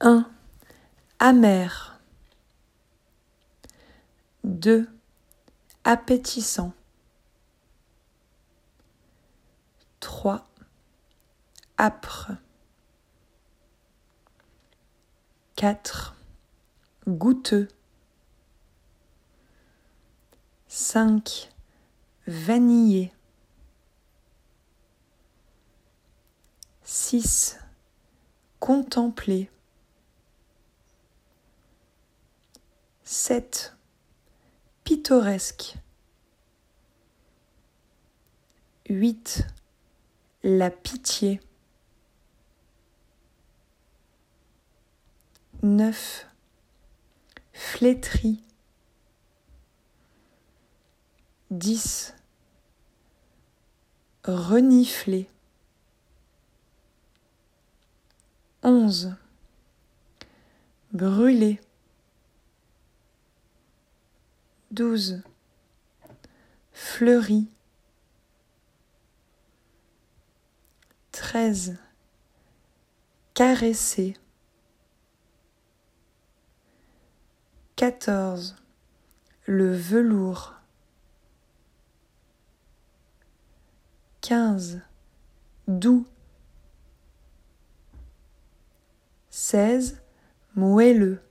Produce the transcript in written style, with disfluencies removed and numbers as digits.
1. Amer. 2. Appétissant. 3. Âpre. 4. Goûteux. 5. Vanillé. 6. Contempler. 7. Pittoresque. 8. La pitié. 9. Flétrie. 10. Renifler. 11. Brûler. 12. Fleuri. 13. Caresser. 14. Le velours. 15. Doux. 16. Moelleux.